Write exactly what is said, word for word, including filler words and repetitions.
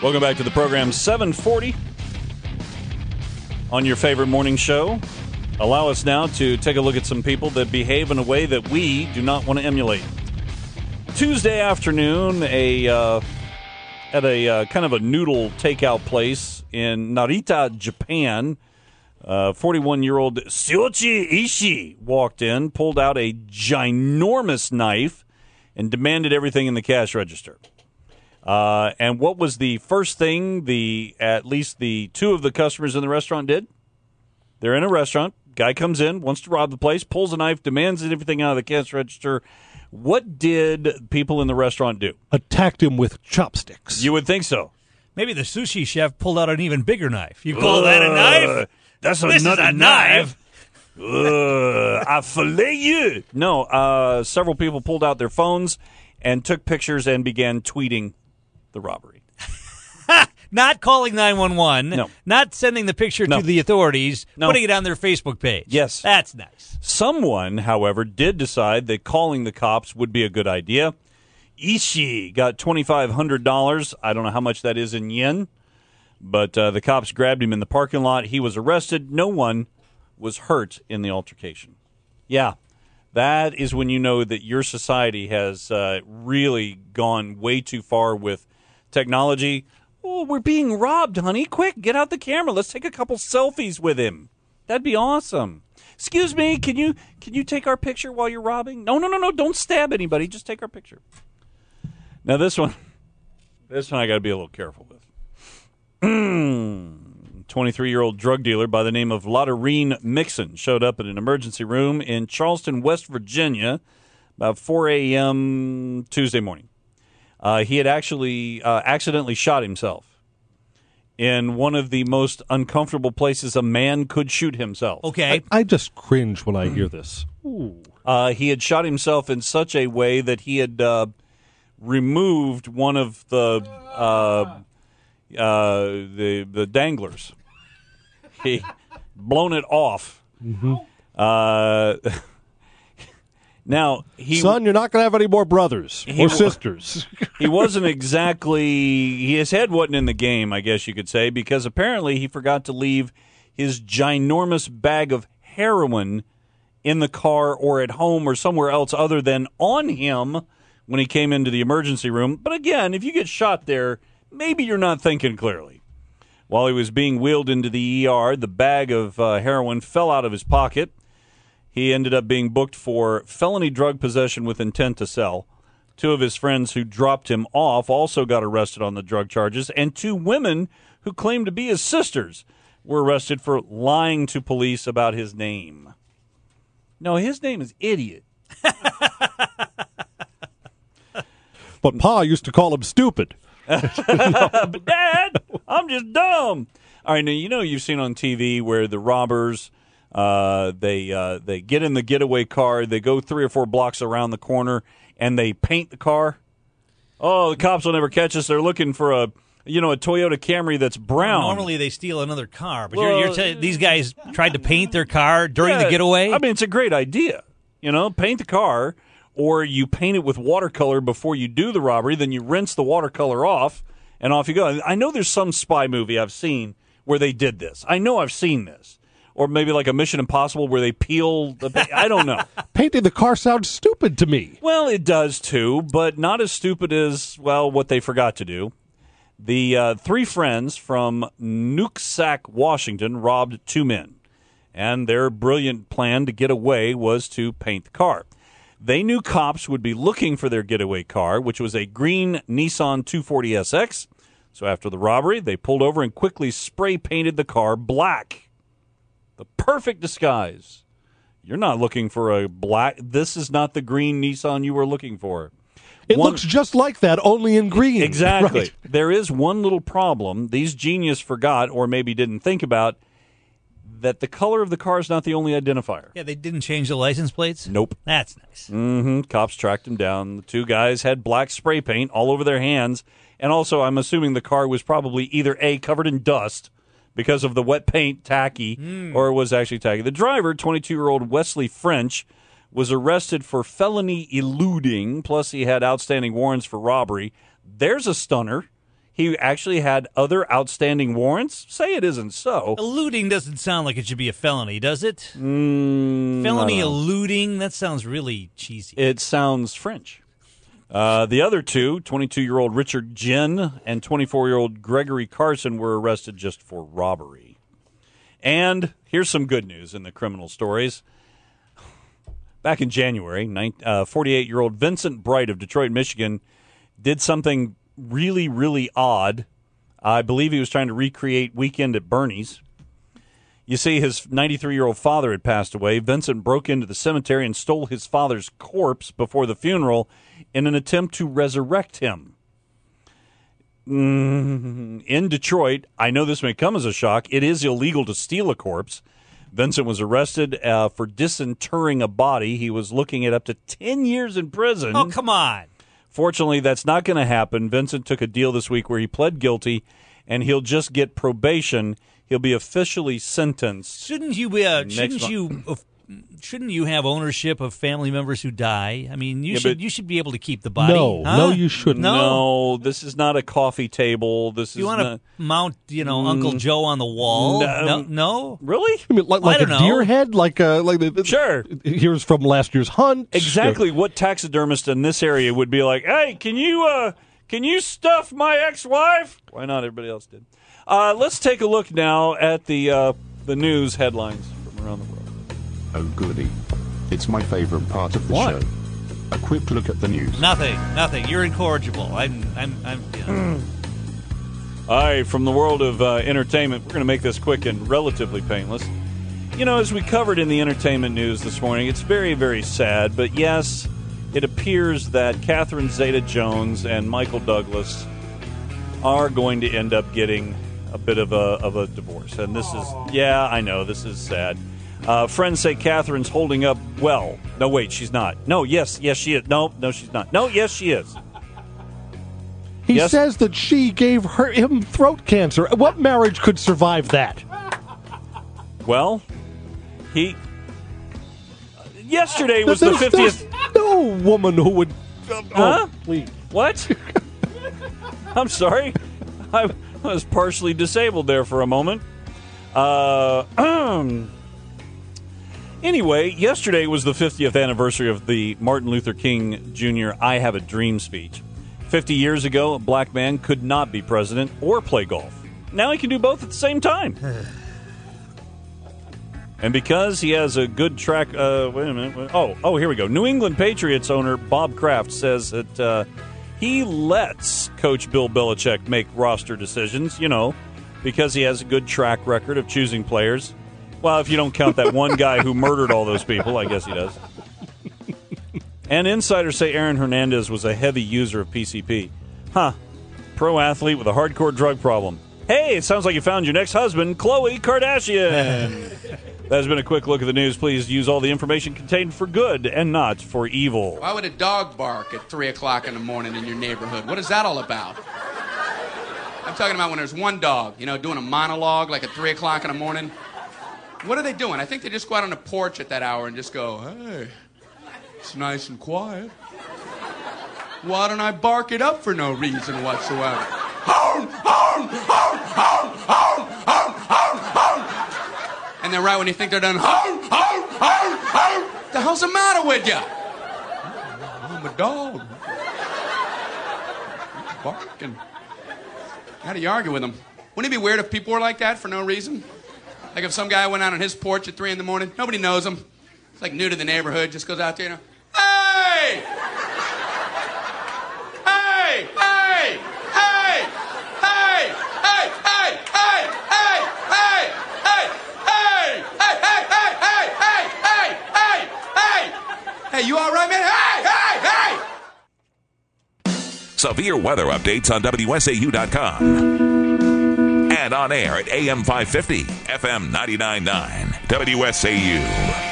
Welcome back to the program. seven forty on your favorite morning show. Allow us now to take a look at some people that behave in a way that we do not want to emulate. Tuesday afternoon, a uh, at a uh, kind of a noodle takeout place in Narita, Japan, uh, forty-one-year-old Tsuyoshi Ishii walked in, pulled out a ginormous knife, and demanded everything in the cash register. Uh, and what was the first thing the at least the two of the customers in the restaurant did? They're in a restaurant. Guy comes in, wants to rob the place, pulls a knife, demands everything out of the cash register. What did people in the restaurant do? Attacked him with chopsticks. You would think so. Maybe the sushi chef pulled out an even bigger knife. You call uh, that a knife? That's this another is a knife. knife. uh, I fillet you. No, uh, several people pulled out their phones and took pictures and began tweeting the robbery. Not calling nine one one. No. Not sending the picture No. to the authorities. No. Putting it on their Facebook page. Yes. That's nice. Someone, however, did decide that calling the cops would be a good idea. Ishii got twenty-five hundred dollars. I don't know how much that is in yen, but uh, the cops grabbed him in the parking lot. He was arrested. No one was hurt in the altercation. Yeah, that is when you know that your society has uh, really gone way too far with technology. Oh, we're being robbed, honey. Quick, get out the camera. Let's take a couple selfies with him. That'd be awesome. Excuse me, can you can you take our picture while you're robbing? No, no, no, no, don't stab anybody. Just take our picture. Now this one, this one I got to be a little careful with. twenty-three-year-old drug dealer by the name of Lotterine Mixon showed up at an emergency room in Charleston, West Virginia, about four a.m. Tuesday morning. Uh, he had actually uh, accidentally shot himself in one of the most uncomfortable places a man could shoot himself. Okay. I, I just cringe when I hear this. Ooh. Uh, he had shot himself in such a way that he had uh, removed one of the uh, uh, the the danglers. He blown it off. Mm-hmm. Uh, now, he son, you're not going to have any more brothers he, or sisters. He wasn't exactly, his head wasn't in the game, I guess you could say, because apparently he forgot to leave his ginormous bag of heroin in the car or at home or somewhere else other than on him when he came into the emergency room. But again, if you get shot there, maybe you're not thinking clearly. While he was being wheeled into the E R, the bag of uh, heroin fell out of his pocket. He ended up being booked for felony drug possession with intent to sell. Two of his friends who dropped him off also got arrested on the drug charges, and two women who claimed to be his sisters were arrested for lying to police about his name. No, his name is Idiot. But Pa used to call him stupid. But Dad, I'm just dumb. All right, now you know you've seen on T V where the robbers uh, they uh, they get in the getaway car, they go three or four blocks around the corner, and they paint the car. Oh, the cops will never catch us. They're looking for a you know a Toyota Camry that's brown. Well, normally they steal another car, but Well, you're, you're t- these guys tried to paint their car during Yeah, the getaway. I mean, it's a great idea. You know, paint the car. Or you paint it with watercolor before you do the robbery, then you rinse the watercolor off, and off you go. I know there's some spy movie I've seen where they did this. I know I've seen this. Or maybe like a Mission Impossible where they peel the paint. I don't know. Painting the car sounds stupid to me. Well, it does too, but not as stupid as, well, what they forgot to do. The uh, three friends from Nooksack, Washington, robbed two men, and their brilliant plan to get away was to paint the car. They knew cops would be looking for their getaway car, which was a green Nissan two forty S X. So after the robbery, they pulled over and quickly spray painted the car black. The perfect disguise. You're not looking for a black. This is not the green Nissan you were looking for. It One, looks just like that, only in green. Exactly. Right. There is one little problem. These geniuses forgot, or maybe didn't think about, that the color of the car is not the only identifier. Yeah, they didn't change the license plates? Nope. That's nice. Mm-hmm. Cops tracked him down. The two guys had black spray paint all over their hands. And also, I'm assuming the car was probably either A, covered in dust because of the wet paint, tacky, mm. or it was actually tacky. The driver, twenty-two-year-old Wesley French, was arrested for felony eluding, plus he had outstanding warrants for robbery. There's a stunner. he actually had other outstanding warrants? Say it isn't so. Eluding doesn't sound like it should be a felony, does it? Mm, Felony eluding? That sounds really cheesy. It sounds French. Uh, the other two, twenty-two-year-old Richard Ginn and twenty-four-year-old Gregory Carson, were arrested just for robbery. And here's some good news in the criminal stories. Back in January, forty-eight-year-old Vincent Bright of Detroit, Michigan, did something really, really odd. I believe he was trying to recreate Weekend at Bernie's. You see, his ninety-three-year-old father had passed away. Vincent broke into the cemetery and stole his father's corpse before the funeral in an attempt to resurrect him. Mm, in Detroit, I know this may come as a shock, it is illegal to steal a corpse. Vincent was arrested uh, for disinterring a body. He was looking at up to ten years in prison. Oh, come on. Fortunately, that's not going to happen. Vincent took a deal this week where he pled guilty, and he'll just get probation. He'll be officially sentenced. Shouldn't you be? Uh, shouldn't month. you? Uh, shouldn't you have ownership of family members who die? I mean, you Yeah, should. but- You should be able to keep the body. No, huh? no, you shouldn't. No. No, this is not a coffee table. This Do you is want to not mount, you know, Uncle Joe on the wall? No. no. no? really. I mean, like, Well, I like a don't deer know. head, like a like the, Sure. Here's from last year's hunt. Exactly what taxidermist in this area would be like, hey, can you uh, can you stuff my ex-wife? Why not? Everybody else did. Uh, let's take a look now at the uh, the news headlines from around the world. Oh, goody. It's my favorite part of the What? show. A quick look at the news. Nothing. Nothing. You're incorrigible. I'm. I'm. I'm. You know. All right, from the world of uh, entertainment, we're going to make this quick and relatively painless. You know, as we covered in the entertainment news this morning, it's very, very sad, but yes, it appears that Catherine Zeta-Jones and Michael Douglas are going to end up getting a bit of a of a divorce. And this is, yeah, I know, this is sad. Uh, friends say Catherine's holding up well. No, wait, she's not. No, yes, yes, she is. No, no, she's not. No, yes, she is. He Yes. says that she gave her him throat cancer. What marriage could survive that? Well, he... Yesterday was the There's- there's fiftieth... no woman who would. Oh, Huh? please. What? I'm sorry. I was partially disabled there for a moment. Uh, anyway, yesterday was the fiftieth anniversary of the Martin Luther King Junior I Have a Dream speech. Fifty years ago, a black man could not be president or play golf. Now he can do both at the same time. And because he has a good track... Uh, wait a minute. wait- Oh, oh, here we go. New England Patriots owner Bob Kraft says that uh, he lets Coach Bill Belichick make roster decisions, you know, because he has a good track record of choosing players. Well, if you don't count that one guy who murdered all those people, I guess he does. And insiders say Aaron Hernandez was a heavy user of P C P. Huh. Pro athlete with a hardcore drug problem. Hey, it sounds like you found your next husband, Khloe Kardashian. That has been a quick look at the news. Please use all the information contained for good and not for evil. Why would a dog bark at three o'clock in the morning in your neighborhood? What is that all about? I'm talking about when there's one dog, you know, doing a monologue like at three o'clock in the morning. What are they doing? I think they just go out on the porch at that hour and just go, hey, it's nice and quiet. Why don't I bark it up for no reason whatsoever? Hound, hound, hound, hound, hound, hound, hound, hound. And then right when you think they're done, hound, hound, hound, hound. The hell's the matter with you? I'm a dog. Barking. How do you argue with them? Wouldn't it be weird if people were like that for no reason? Like if some guy went out on his porch at three in the morning, nobody knows him. It's like new to the neighborhood, just goes out there, you know, hey! Hey! Hey! Hey! Hey! Hey! Hey! Hey! Hey! Hey! Hey! Hey! Hey! Hey! Hey! Hey! Hey! Hey! Hey! Hey! You all right, man? Hey! Hey! Hey! Severe weather updates on W S A U dot com. And on air at A M five fifty, F M ninety-nine point nine, W S A U.